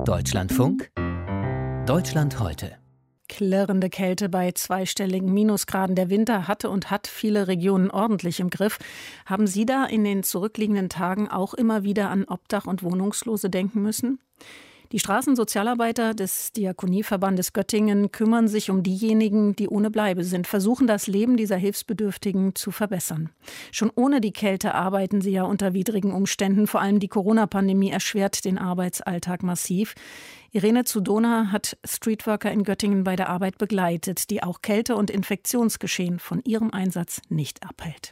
Deutschlandfunk, Deutschland heute. Klirrende Kälte bei zweistelligen Minusgraden. Der Winter hatte und hat viele Regionen ordentlich im Griff. Haben Sie da in den zurückliegenden Tagen auch immer wieder an Obdach- und Wohnungslose denken müssen? Die Straßensozialarbeiter des Diakonieverbandes Göttingen kümmern sich um diejenigen, die ohne Bleibe sind, versuchen das Leben dieser Hilfsbedürftigen zu verbessern. Schon ohne die Kälte arbeiten sie ja unter widrigen Umständen. Vor allem die Corona-Pandemie erschwert den Arbeitsalltag massiv. Irene Zudona hat Streetworker in Göttingen bei der Arbeit begleitet, die auch Kälte- und Infektionsgeschehen von ihrem Einsatz nicht abhält.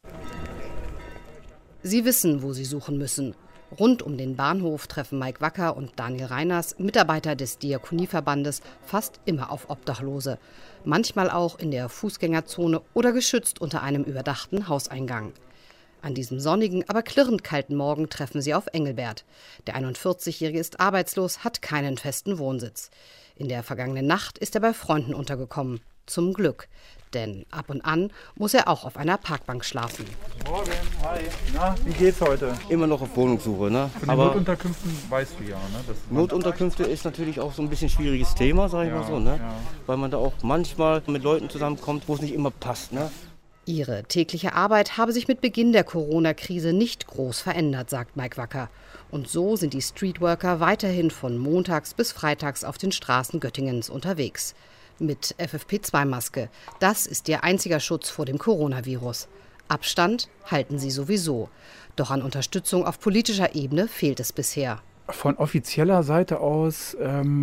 Sie wissen, wo sie suchen müssen. Rund um den Bahnhof treffen Mike Wacker und Daniel Reiners, Mitarbeiter des Diakonieverbandes, fast immer auf Obdachlose. Manchmal auch in der Fußgängerzone oder geschützt unter einem überdachten Hauseingang. An diesem sonnigen, aber klirrend kalten Morgen treffen sie auf Engelbert. Der 41-Jährige ist arbeitslos, hat keinen festen Wohnsitz. In der vergangenen Nacht ist er bei Freunden untergekommen. Zum Glück. Denn ab und an muss er auch auf einer Parkbank schlafen. Morgen, hi. Na, wie geht's heute? Immer noch auf Wohnungssuche, ne? Von den Notunterkünften weißt du ja, ne? Notunterkünfte ist natürlich auch so ein bisschen schwieriges Thema, sag ich mal so, ne? Ja. Weil man da auch manchmal mit Leuten zusammenkommt, wo es nicht immer passt, ne? Ihre tägliche Arbeit habe sich mit Beginn der Corona-Krise nicht groß verändert, sagt Mike Wacker. Und so sind die Streetworker weiterhin von montags bis freitags auf den Straßen Göttingens unterwegs. Mit FFP2-Maske. Das ist ihr einziger Schutz vor dem Coronavirus. Abstand halten sie sowieso. Doch an Unterstützung auf politischer Ebene fehlt es bisher. Von offizieller Seite aus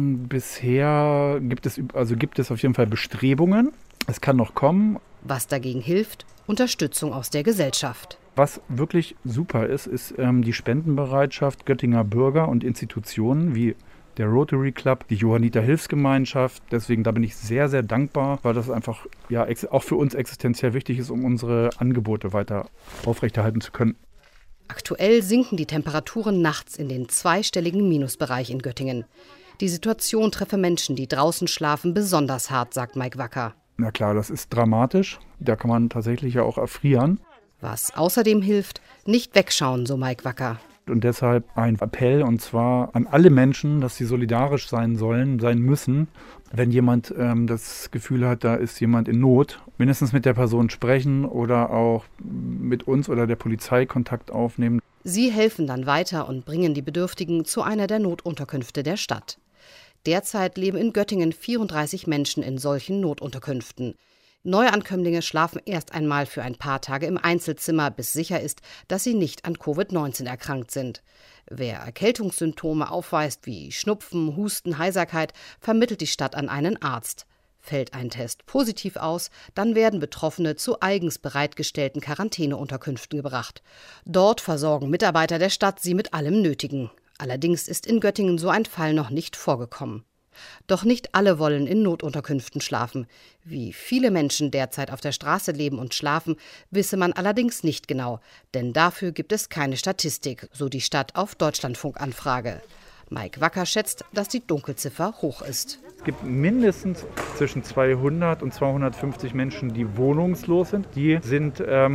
bisher gibt es auf jeden Fall Bestrebungen. Es kann noch kommen. Was dagegen hilft? Unterstützung aus der Gesellschaft. Was wirklich super ist die Spendenbereitschaft Göttinger Bürger und Institutionen wie der Rotary Club, die Johanniter Hilfsgemeinschaft. Deswegen, da bin ich sehr, sehr dankbar, weil das einfach ja auch für uns existenziell wichtig ist, um unsere Angebote weiter aufrechterhalten zu können. Aktuell sinken die Temperaturen nachts in den zweistelligen Minusbereich in Göttingen. Die Situation treffe Menschen, die draußen schlafen, besonders hart, sagt Mike Wacker. Na klar, das ist dramatisch. Da kann man tatsächlich ja auch erfrieren. Was außerdem hilft, nicht wegschauen, so Mike Wacker. Und deshalb ein Appell, und zwar an alle Menschen, dass sie solidarisch sein müssen. Wenn jemand das Gefühl hat, da ist jemand in Not, mindestens mit der Person sprechen oder auch mit uns oder der Polizei Kontakt aufnehmen. Sie helfen dann weiter und bringen die Bedürftigen zu einer der Notunterkünfte der Stadt. Derzeit leben in Göttingen 34 Menschen in solchen Notunterkünften. Neuankömmlinge schlafen erst einmal für ein paar Tage im Einzelzimmer, bis sicher ist, dass sie nicht an Covid-19 erkrankt sind. Wer Erkältungssymptome aufweist wie Schnupfen, Husten, Heiserkeit, vermittelt die Stadt an einen Arzt. Fällt ein Test positiv aus, dann werden Betroffene zu eigens bereitgestellten Quarantäneunterkünften gebracht. Dort versorgen Mitarbeiter der Stadt sie mit allem Nötigen. Allerdings ist in Göttingen so ein Fall noch nicht vorgekommen. Doch nicht alle wollen in Notunterkünften schlafen. Wie viele Menschen derzeit auf der Straße leben und schlafen, wisse man allerdings nicht genau. Denn dafür gibt es keine Statistik, so die Stadt auf Deutschlandfunk-Anfrage. Mike Wacker schätzt, dass die Dunkelziffer hoch ist. Es gibt mindestens zwischen 200 und 250 Menschen, die wohnungslos sind. Die sind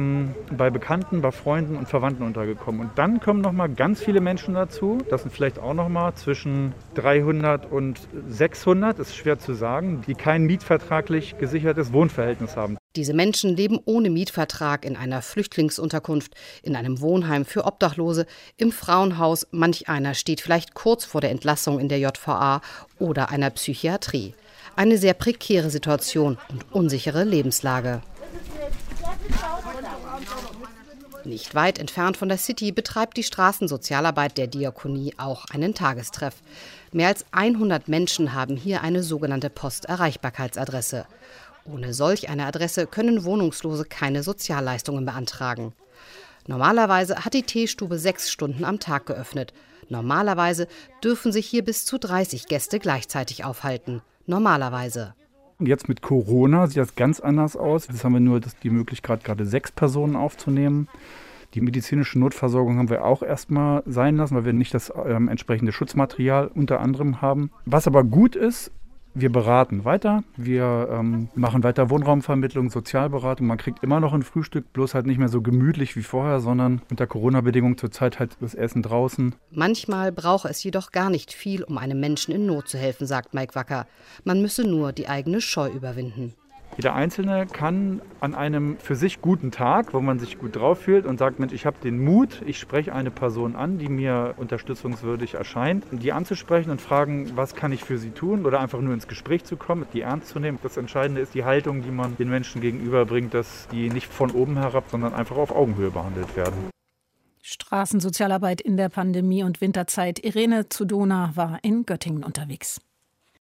bei Bekannten, bei Freunden und Verwandten untergekommen. Und dann kommen noch mal ganz viele Menschen dazu. Das sind vielleicht auch noch mal zwischen 300 und 600, ist schwer zu sagen, die kein mietvertraglich gesichertes Wohnverhältnis haben. Diese Menschen leben ohne Mietvertrag in einer Flüchtlingsunterkunft, in einem Wohnheim für Obdachlose, im Frauenhaus. Manch einer steht vielleicht kurz vor der Entlassung in der JVA oder einer Psychiatrie. Eine sehr prekäre Situation und unsichere Lebenslage. Nicht weit entfernt von der City betreibt die Straßensozialarbeit der Diakonie auch einen Tagestreff. Mehr als 100 Menschen haben hier eine sogenannte Posterreichbarkeitsadresse. Ohne solch eine Adresse können Wohnungslose keine Sozialleistungen beantragen. Normalerweise hat die Teestube 6 Stunden am Tag geöffnet. Normalerweise dürfen sich hier bis zu 30 Gäste gleichzeitig aufhalten. Normalerweise. Jetzt mit Corona sieht das ganz anders aus. Jetzt haben wir nur die Möglichkeit, gerade 6 Personen aufzunehmen. Die medizinische Notversorgung haben wir auch erstmal sein lassen, weil wir nicht das entsprechende Schutzmaterial unter anderem haben. Was aber gut ist, Wir beraten weiter, wir machen weiter Wohnraumvermittlung, Sozialberatung. Man kriegt immer noch ein Frühstück, bloß halt nicht mehr so gemütlich wie vorher, sondern unter Corona-Bedingungen zurzeit halt das Essen draußen. Manchmal brauche es jedoch gar nicht viel, um einem Menschen in Not zu helfen, sagt Mike Wacker. Man müsse nur die eigene Scheu überwinden. Jeder Einzelne kann an einem für sich guten Tag, wo man sich gut drauf fühlt und sagt, Mensch, ich habe den Mut, ich spreche eine Person an, die mir unterstützungswürdig erscheint, die anzusprechen und fragen, was kann ich für sie tun oder einfach nur ins Gespräch zu kommen, die ernst zu nehmen. Das Entscheidende ist die Haltung, die man den Menschen gegenüberbringt, dass die nicht von oben herab, sondern einfach auf Augenhöhe behandelt werden. Straßensozialarbeit in der Pandemie- und Winterzeit. Irene Zudona war in Göttingen unterwegs.